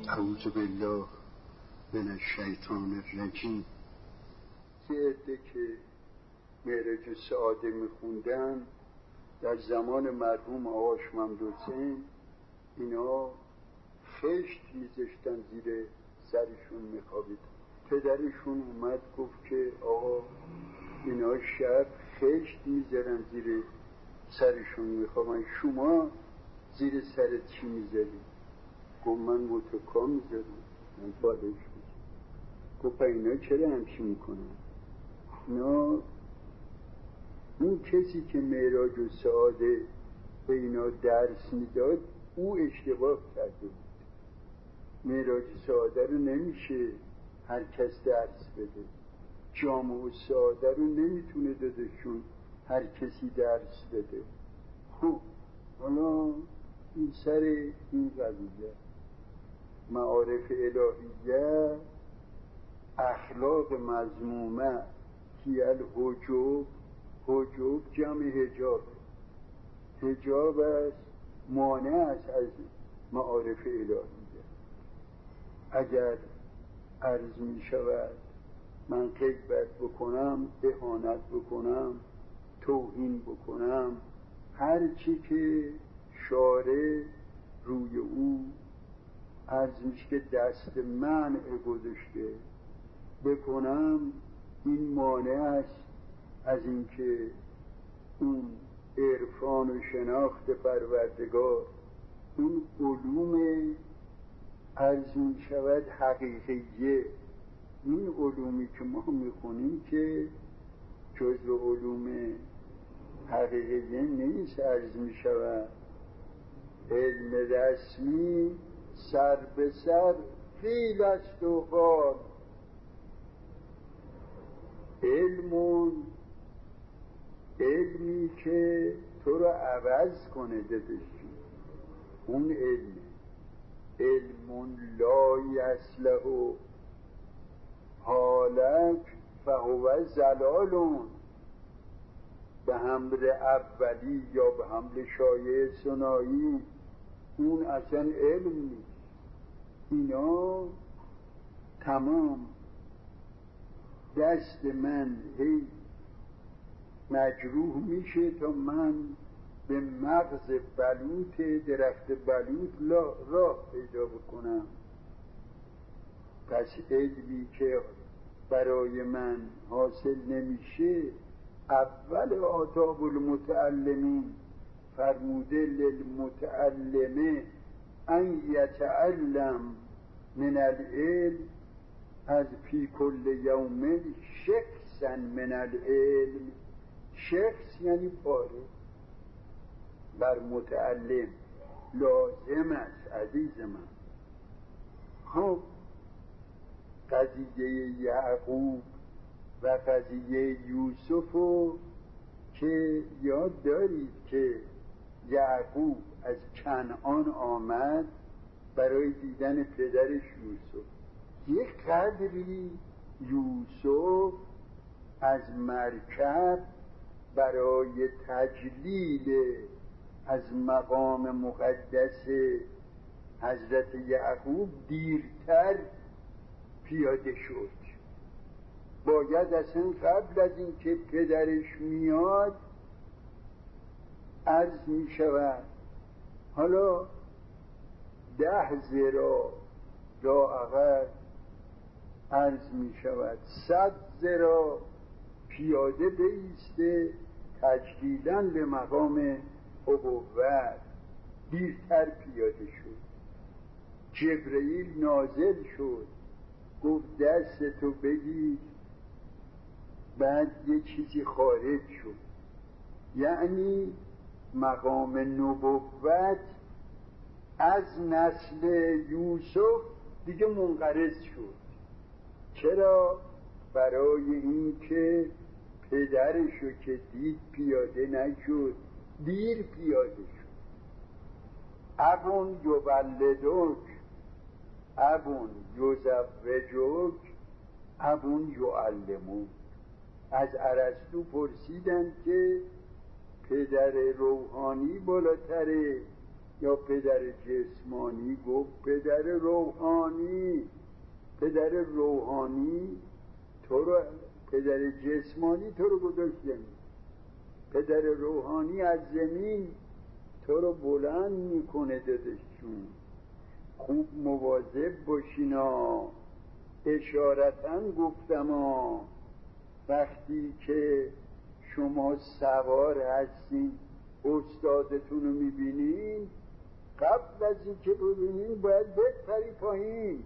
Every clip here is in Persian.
اعوذ بالله من الشیطان الرجیم. یه عده که معراج سعاده میخوندن در زمان مرحوم آقا شمامدحسین، اینا خشت میذاشتن زیر سرشون میخوابید. پدرشون اومد گفت که آقا اینا شب خشت میذارن زیر سرشون میخوابن، شما زیر سرت چی میذاری؟ گفت من متکا میذارم، من بالش میذارم. گفت اینا چرا همچی میکنن؟ اینا اون کسی که معراج و سعاده به اینا درس میداد او اشتباه کرده بود. معراج سعاده رو نمیشه هر کس درس بده، جامع و سعاده رو نمیتونه دادشون هر کسی درس بده. خب حالا این سر این قضیه معارف الهیه، اخلاق مذمومه کیل حجوب، حجوب جمع حجاب، حجاب است مانع است از معارف الهیه. اگر عرض می شود من غیبت بکنم، اهانت بکنم، توهین بکنم، هر چی که شارع روی او عرض میشه که دست منع گذاشته بکنم، این مانع است از اینکه اون عرفان و شناخت پروردگار، اون علوم عرض می شود حقیقیه، این علومی که ما میخونیم که جزو علوم حقیقیه نیست. عرض می شود علم رسمی سر به سر قیل است و قال. علمی که تو رو عوض کنه دادشی، اون علم لا یصلح حالک فهو ضلال، به حمل اولی یا به حمل شایع ثنایی، اون اصلا علم نیست. اینا تمام دست من هی مجروح میشه تا من به مغز بلوط درخت بلوط راه پیدا بکنم. پس علمی که برای من حاصل نمیشه، اول آداب المتعلمین فرموده للمتعلم ان یتعلم من العلم از فی کل یوم شخصا من العلم. شخص یعنی پاره، بر متعلم لازم است عزیز من. خب قضیه یعقوب و قضیه یوسفو که یاد دارید که یعقوب از کنعان آمد برای دیدن پدرش یوسف. یک قدری یوسف از مرکب برای تجلیل از مقام مقدس حضرت یعقوب دیرتر پیاده شد. باید اصلا قبل از این که پدرش میاد عرض می شود حالا 10 ذراع لااقل عرض می شود 100 ذراع پیاده بایسته تجلیلاً به مقام ابوت. دیرتر پیاده شد. جبرئیل نازل شد گفت دستتو بگیر، بعد یه چیزی خارج شد، یعنی مقام نبوت از نسل یوسف دیگه منقرض شد. چرا؟ برای این که پدرشو که دید پیاده نشد، دیر پیاده شد. ابون یولدک، ابون یزوجک، ابون یعلمون. از ارسطو پرسیدن که پدر روحانی بالاتره یا پدر جسمانی، گفت پدر روحانی. پدر روحانی تو رو، پدر جسمانی تو رو گذاشت زمین، پدر روحانی از زمین تو رو بلند میکنه دادشون. خوب مواظب باشینا. اشارتاً گفتم وقتی که شما سوار هستین استادتون رو میبینین، قبل از این که ببینین باید بپری پایین،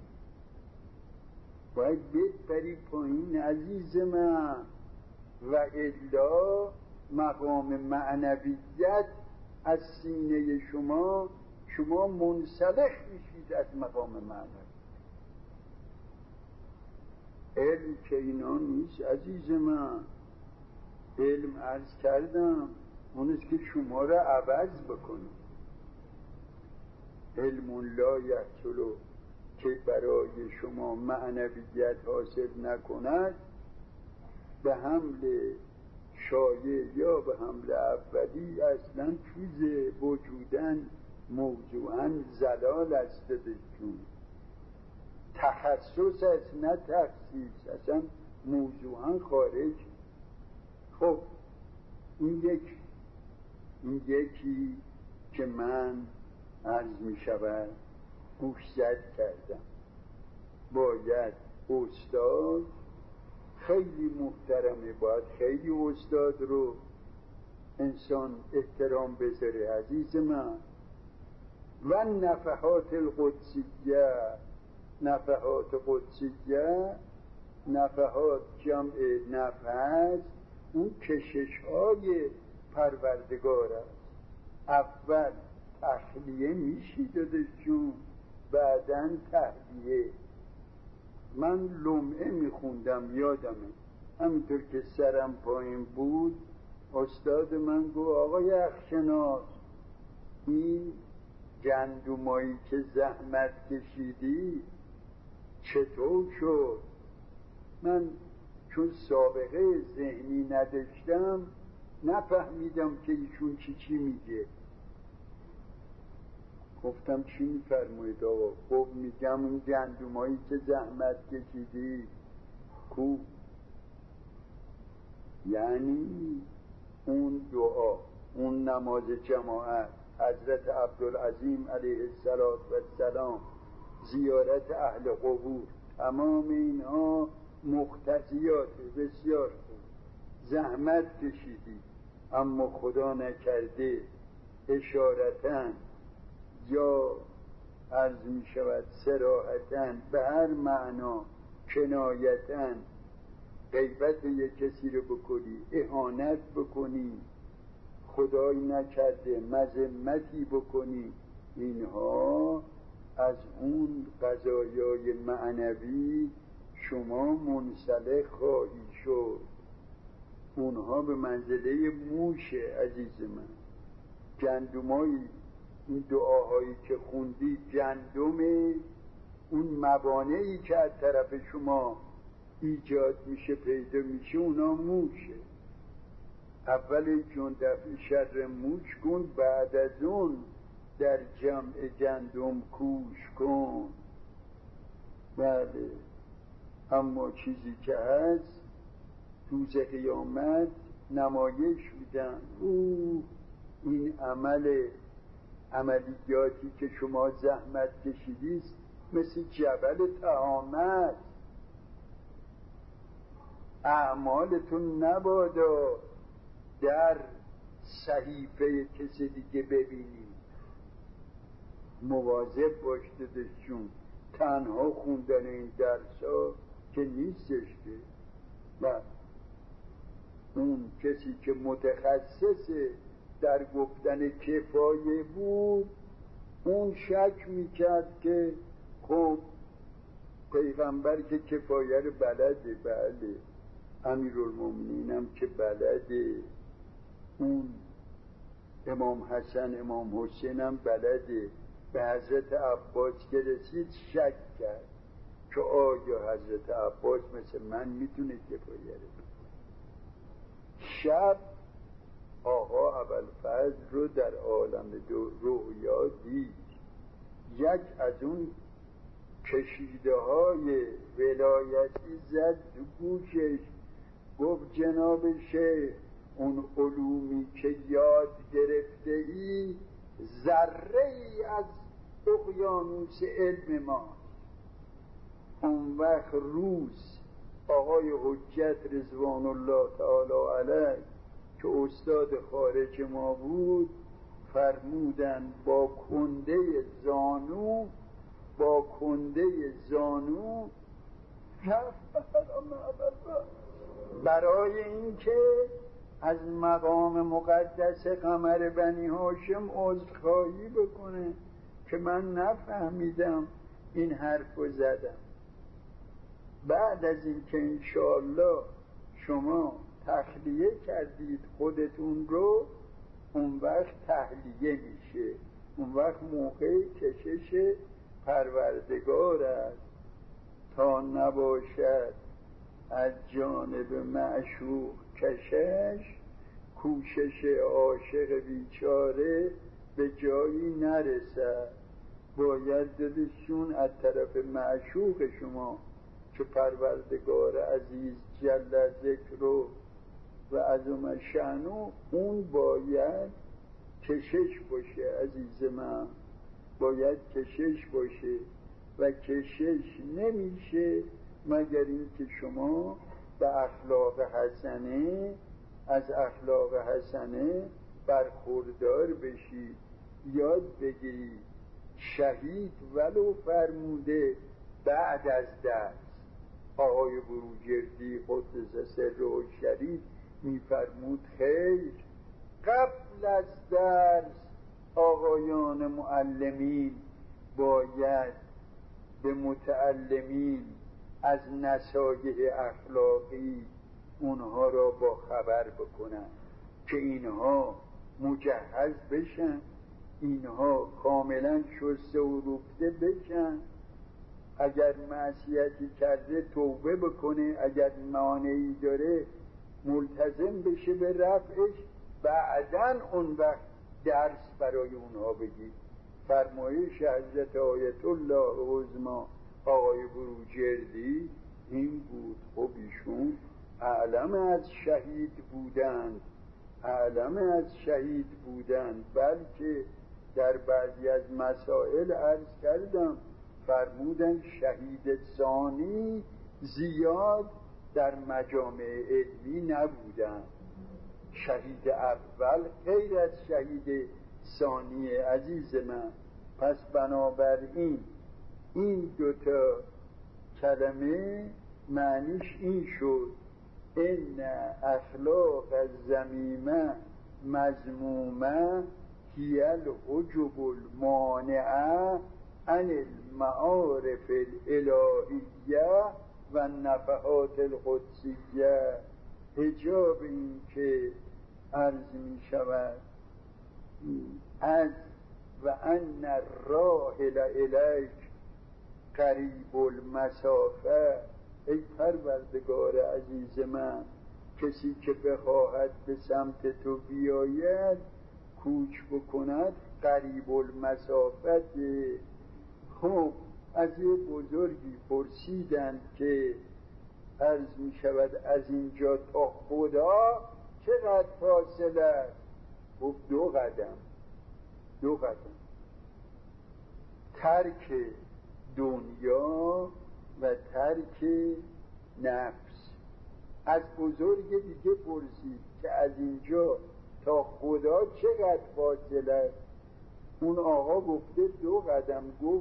باید بپری پایین عزیز من، و الا مقام معنویت از سینه شما منسلخ میشید از مقام معنوی. علم که اینا نیست عزیز من. علم عرض کردم اونست که شما را عوض بکنه. علم لا یحصل که برای شما معنویت حاصل نکند، به حمل شایع یا به حمل اولی اصلا چیز وجودن موضوعا زلال است دشون. تخصص است نه تخصیص، اصلا موضوعا خارج. خب این یکی که من عرض می شود گوشزد کردم، باید استاد خیلی محترمه، باید خیلی استاد رو انسان احترام بذاره عزیز من. و نفحات القدسیه، نفحات قدسیه، نفحات جمع نفحات، اون کشش های پروردگار است. اول تخلیه میشی دادشون، بعداً تهلیه. من لمعه میخوندم یادمه، همینطور که سرم پایین بود استاد من گفت آقای اخشناس، این گندمایی که زحمت کشیدی چطور شد؟ من چون سابقه ذهنی نداشتم نفهمیدم که ایشون چی میگه. گفتم چی میفرمایید آقا؟ خب میگم اون گندمایی که زحمت کشیدی کو؟ یعنی اون دعا، اون نماز جماعت، حضرت عبدالعظیم علیه السلام، زیارت اهل قبور، تمام اینها مقتضیات بسیار خوب. زحمت کشیدی اما خدا نکرده اشارتاً یا عرض می شود صراحتاً به هر معنا کنایتاً غیبت یک کسی رو بکنی، اهانت بکنی، خدای نکرده مذمتی بکنی، اینها از اون قضایای معنوی شما منسلخ خواهی شد. اونها به منزله موشه عزیز من. گندمایی، این دعاهایی که خوندی گندمه، اون موانعی که از طرف شما ایجاد میشه پیدا میشه اونا موشه. اول چون دفع شر موش کن، بعد از اون در جمع گندم کوش کن. بله، اما چیزی که هست روز قیامت نمایش میدن. این عملیاتی که شما زحمت کشیدیست مثل جبل تهامت. اعمالتون نبادا در صحیفه کسی دیگه ببینید. مواظب باشید دشون. تنها خوندن این درس ها که نیستش که. و اون کسی که متخصص در گفتن کفایه بود، اون شک میکرد که خب پیغمبر که کفایه رو بلده، بله امیرالمومنین هم که بلده، اون امام حسن امام حسین هم بلده. به حضرت عباس که رسید شک کرد که آیا حضرت عباس مثل من میتونه کفایه رو بکنه. شب آقا آقا ابوالفضل رو در عالم رؤیا دید. یک از اون کشیده های ولایتی زد تو گوشش، گفت جناب شیخ اون علومی که یاد گرفته ای ذره ای از اقیانوس علم ما. اون وقت روز آقای حجت رضوان الله تعالی علیه که استاد خارج ما بود فرمودن با کنده زانو برای اینکه از مقام مقدس قمر بنی هاشم عذرخواهی بکنه که من نفهمیدم این حرفو زدم. بعد از اینکه انشاءالله شما تخلیه کردید خودتون رو، اون وقت تحلیه میشه، اون وقت موقع کشش پروردگار است تا نباشد از جانب معشوق کشش، کوشش عاشق بیچاره به جایی نرسد. باید دلشون از طرف معشوق شما که پروردگار عزیز جل ذکر و عظم شأنه، اون باید کشش باشه عزیز من، باید کشش باشه و کشش نمیشه مگر اینکه شما به اخلاق حسنه، از اخلاق حسنه برخوردار بشید. یاد بگیرید شهید ولو فرموده بعد از درس. آقای بروجردی قدس سره شریف میفرمود خیر قبل از درس آقایان معلمین باید به متعلمین از نصایح اخلاقی اونها را با خبر بکنن که اینها مجهز بشن، اینها کاملا شسته و روکته بشن. اگر معصیتی کرده توبه بکنه، اگر مانعی داره ملتزم بشه به رفعش، بعدن اون وقت درس برای اونها بگید. فرمایش حضرت آیت الله عظمی آقای بروجردی این بود. خب ایشون اعلم از شهید بودند، بلکه در بعضی از مسائل عرض کردم فرمودن شهید ثانی زیاد در مجامع علمی نبودن، شهید اول غیر از شهید ثانی عزیز من. پس بنابراین این دوتا کلمه معنیش این شد ان اخلاق الذمیمه مذمومه هی الحجب المانعه عن المعارف الالهیه و النفحات القدسیه. حجاب این که عرض می شود از و ان الراحل الیک قریب المسافه. ای پروردگار عزیز من، کسی که بخواهد به سمت تو بیاید کوچ بکند قریب المسافت. خب از یه بزرگی پرسیدند که عرض می شود از اینجا تا خدا چقدر فاصله است؟ گفت 2 قدم. ترک دنیا و ترک نفس. از بزرگ دیگه پرسید که از اینجا تا خدا چقدر فاصله است؟ اون آقا گفته 2 قدم. گفت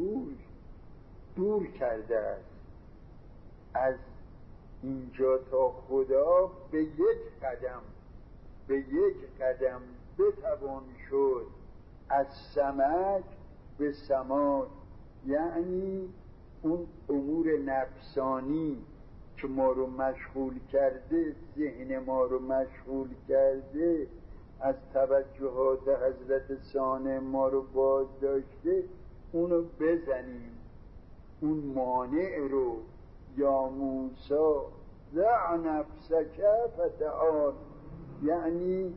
دور کرده است. از اینجا تا خدا به 1 قدم بتوان شد از سمک به سماک. یعنی اون امور نفسانی که ما رو مشغول کرده، ذهن ما رو مشغول کرده، از توجهات حضرت ثانی ما رو باز داشته، اونو بزنیم، اون مانع رو. یا موسی ضع نفسک فتعال، یعنی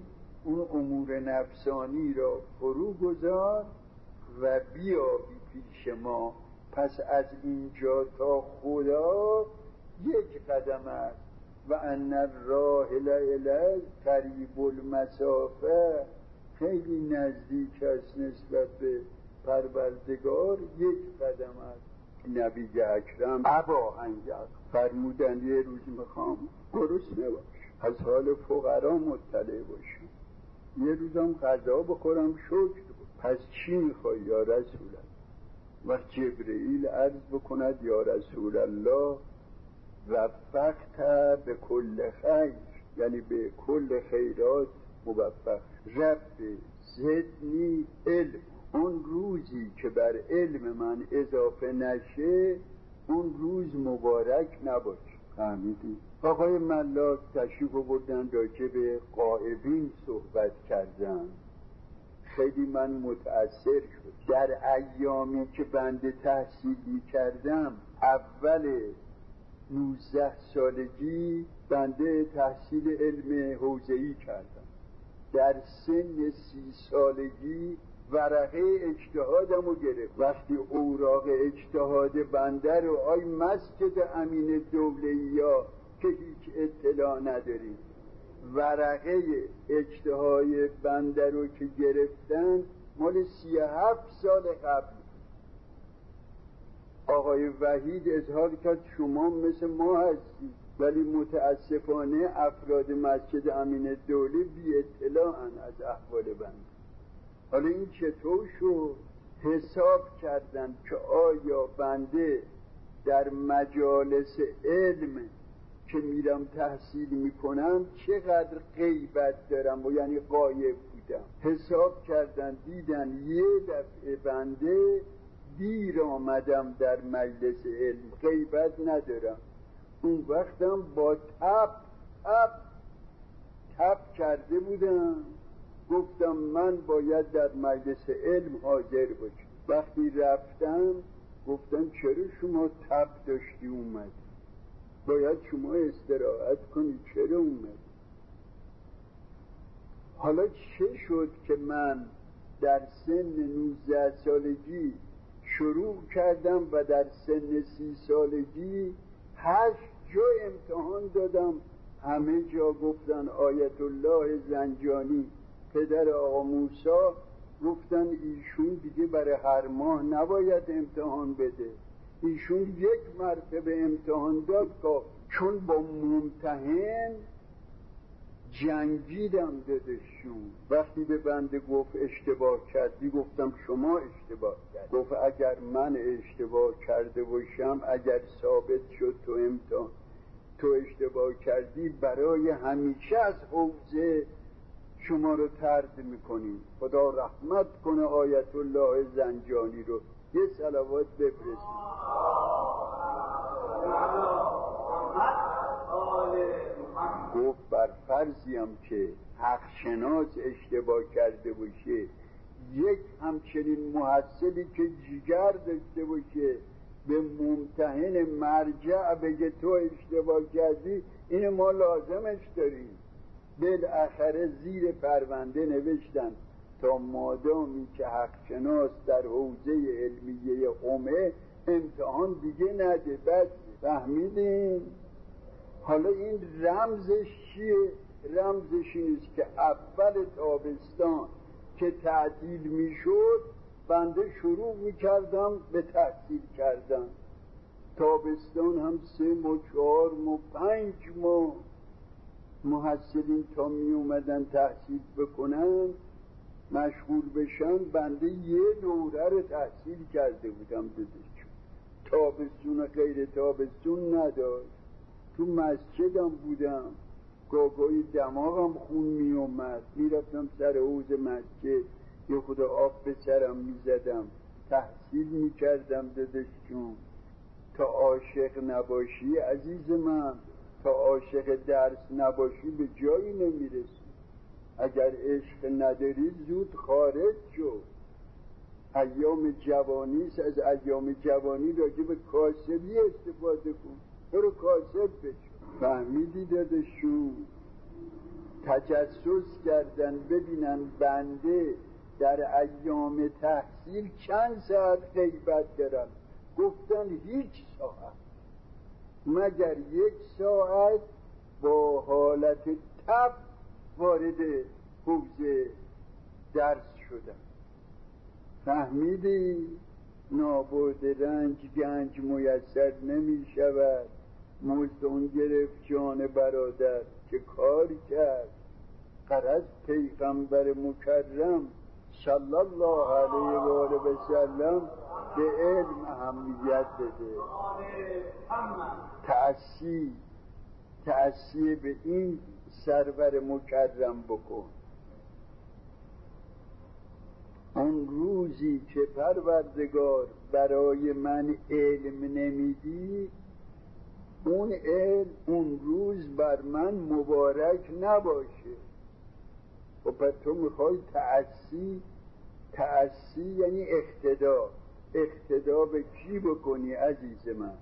اون امور نفسانی را فرو گذار و بیا پیش ما. پس از اینجا تا خدا یک قدم است. و ان الراحل الیه قریب المسافه، خیلی نزدیک است نسبت به پروردگار، یک قدم است. نبی اکرم ابا انجب فرمودن یه روز میخوام گرسنه باش، از حال فقرا مطلع باشم، یه روزم غذا بخورم شکر. پس چی میخوای یا رسول الله؟ و جبرئیل عرض بکند یا رسول الله وفقت به کل خیر، یعنی به کل خیرات موفق. رب زدنی علم، اون روزی که بر علم من اضافه نشه اون روز مبارک نباشه. فهمیدی؟ آقای ملاک تشریف بردن راجع به غائبین صحبت کردن. خیلی من متأثر شد. در ایامی که بنده تحصیل می کردم، اول 19 سالگی بنده تحصیل علم حوزه‌ای کردم. در سن 30 سالگی ورقه اجتهادم رو گرفت. وقتی اوراق اجتهاد بنده رو آی مسجد امین دوله‌ای که هیچ اطلاع نداریم، ورقه اجتهاد بنده رو که گرفتن مال 37 سال قبل. آقای وحید اظهار کرد شما مثل ما هستید، ولی متاسفانه افراد مسجد امین دوله بی اطلاعن از احوال بنده. حالا این چطور شد؟ حساب کردن که آیا بنده در مجالس علم که میرم تحصیل میکنم چقدر غیبت دارم و یعنی غایب بودم. حساب کردن دیدن یه دفعه بنده دیر آمدم در مجلس علم، غیبت ندارم. اون وقتم با تب کرده بودم، گفتم من باید در مجلس علم حاضر باشم. وقتی رفتم گفتم چرا شما تب داشتی اومدی؟ باید شما استراحت کنی، چرا اومدی؟ حالا چه شد که من در سن 19 سالگی شروع کردم و در سن 30 سالگی 8 جا امتحان دادم. همه جا گفتن آیت الله زنجانی پدر آقا موسی، گفتن ایشون دیگه برای هر ماه نباید امتحان بده، ایشون یک مرتبه امتحان داد که چون با ممتحن جنگیدم دادشون. وقتی به بنده گفت اشتباه کردی، گفتم شما اشتباه کرد. گفت اگر من اشتباه کرده باشم، اگر ثابت شد تو اشتباه کردی، برای همیشه از حوزه شما رو طرد میکنیم. خدا رحمت کنه آیت الله زنجانی رو، یه صلوات بفرستید. گفت بر فرضیم که حق شناس اشتباه کرده باشه، یک همچنین محصلی که جگر داشته باشه به ممتحن مرجع بگه تو اشتباه کردی، این ما لازمش داریم. بالاخره زیر پرونده نوشتن تا مادامی که حق شناس در حوزه علمیه قمه امتحان دیگه نده. بس فهمیدین؟ حالا این رمزش چیه؟ رمزش این است که اول تابستان که تعطیل میشد بنده شروع میکردم به تحصیل کردن. تابستان هم 3 ماه 4 ماه 5 ماه محصلین تا می اومدن تحصیل بکنن مشغول بشن، بنده یه دوره رو تحصیل کرده بودم دادشون. تابستون غیر تابستون نداشت. تو مسجدم بودم، گاگاهی دماغم خون می اومد، می رفتم سر حوض مسجد یه خود آب به سرم می زدم، تحصیل می کردم دادشون. تا عاشق نباشی عزیز من، تا عاشق درس نباشی به جایی نمیرسی. اگر عشق نداری زود خارج شو. ایام جوانیست، از ایام جوانی راجع به کاسبی استفاده کن، برو کاسب بشو. فهمیدی دادشون؟ تجسس کردن ببینن بنده در ایام تحصیل چند ساعت غیبت دارم. گفتن هیچ ساعت مگر 1 ساعت با حالت تب وارد حوزه درس شدم. فهمیدی؟ نابرد رنج گنج میسر نمی شود. مزدون گرفت جان برادر که کار کرد. غرض پیغمبر مکرم صلی الله علیه و آله و سلم به علم اهمیت بده. تأسی به این سرور مکرم بکن. اون روزی که پروردگار برای من علم نمیدی، اون علم اون روز بر من مبارک نباشه. و پس تو میخوای تأسی یعنی اقتدا به کی بکنی عزیز من؟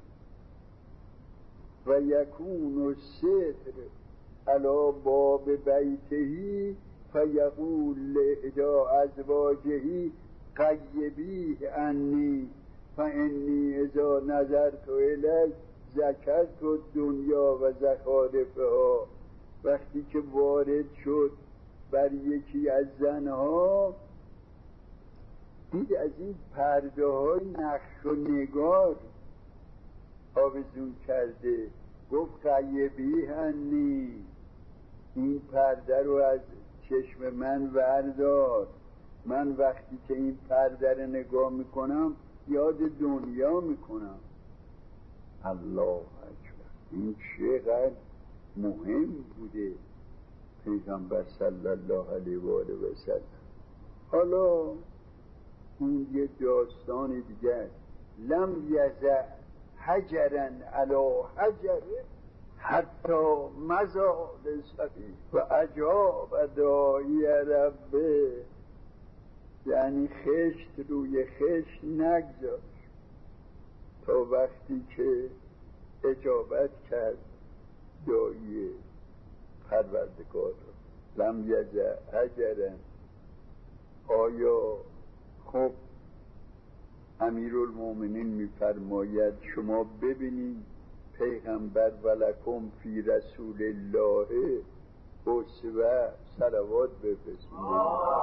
و یکون الستر علی باب بیتهی فیقول لإحدی ازواجه غیبیه عنی فانی اذا نظرت الیک ذکرت الدنیا و زخارفها. وقتی که وارد شد بر یکی از زنها، دید از این پرده های نقش و نگار آویزون کرده. گفت غیبیه عنی، این پرده رو از چشم من وردار. من وقتی که این پرده رو نگاه میکنم یاد دنیا میکنم. الله اکبر. این چقدر مهم بوده پیغمبر صلی الله علیه و آله و سلم. حالا اون یه داستان دیگر. لم یزع حجرا علی حجر حتی مزاد صفی و اجاب داعی ربه. یعنی خشت روی خشت نگذاشت تا وقتی که اجابت کرد داعی پروردگار رو. لم یزع حجرا. آیا خب امیرالمومنین میفرماید شما ببینید پیغمبر ولکم فی رسول الله اسوه صلوات بفرستید.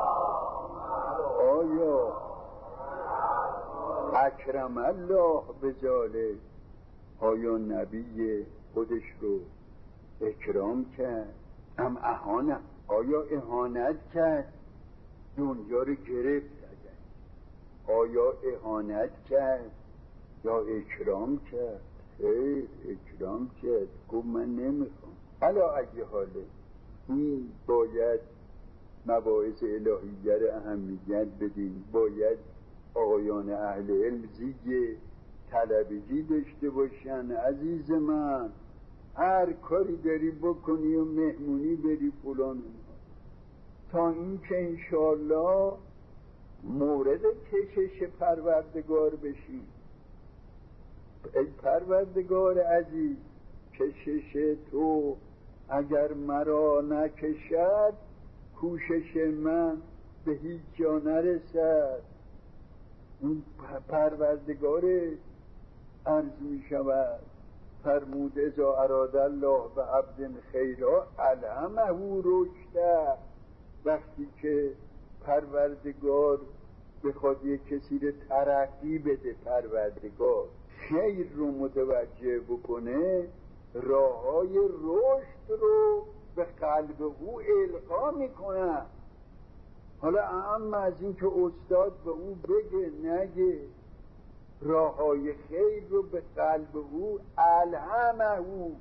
آیا اکرم الله بذالک، آیا نبی خودش رو اکرام کرد؟ ام اهانه، آیا اهانت کرد؟ دنیا رو گرفت. آیا اهانت کرد یا اکرام کرد؟ خیر اکرام کرد. گفت من نمیخوام. علا ای حاله این باید مباحث الهیه رو اهمیت بدین. باید آقایان اهل علم زیگ طلبگی داشته باشن. عزیز من هر کاری داری بکنی و مهمونی بری فلان، تا این که انشاءالله مورد کشش پروردگار بشی. ای پروردگار عزیز، کشش تو اگر مرا نکشد کوشش من به هیچ جا نرسد. اون پروردگار عرض می شود فرمود اذا اراد الله به عبد خیرا الهمه رشده. وقتی که پروردگار بخواد یک کسی رو ترقی بده، پروردگار خیر رو متوجه بکنه، راههای رشد رو به قلب او القا میکنه. حالا اما از این که استاد به او بگه نگه، راههای خیر رو به قلب او الهمه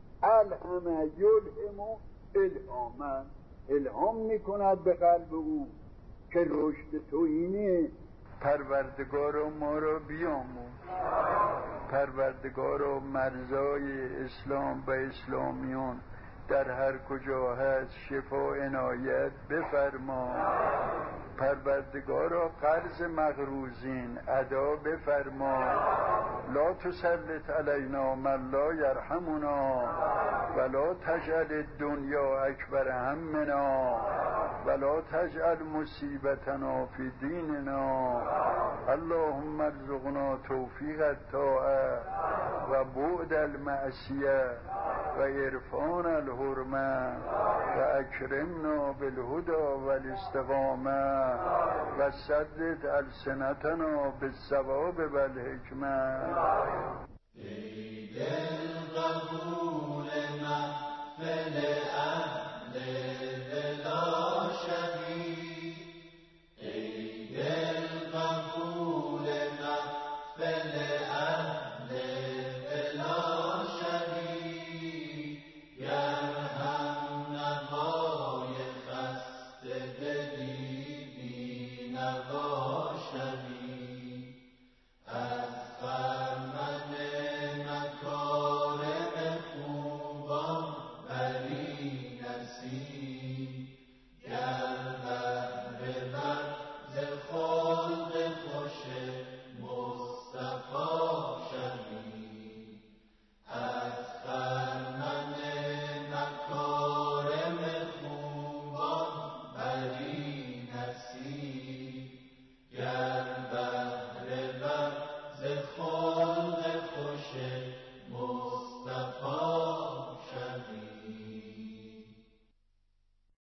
یلهمه الهاما، الهام میکند به قلب او که رشد تو اینه. پروردگار ما را بیاموز، پروردگار مرزای اسلام و اسلامیان در هر کجا هست شفا عنایت بفرما. پروردگارا قرض مقروضین ادا بفرما، لا تسلط علینا من لا یرحمنا، ولا تجعل الدنیا اکبر همنا، ولا تجعل مصیبتنا فی دیننا. اللهم ارزقنا توفیق الطاعه و بعد المعصیه و عرفان الحرمه و اکرمنا بالهدى والاستقامه و سدد السنتنا بالثواب والحکمه.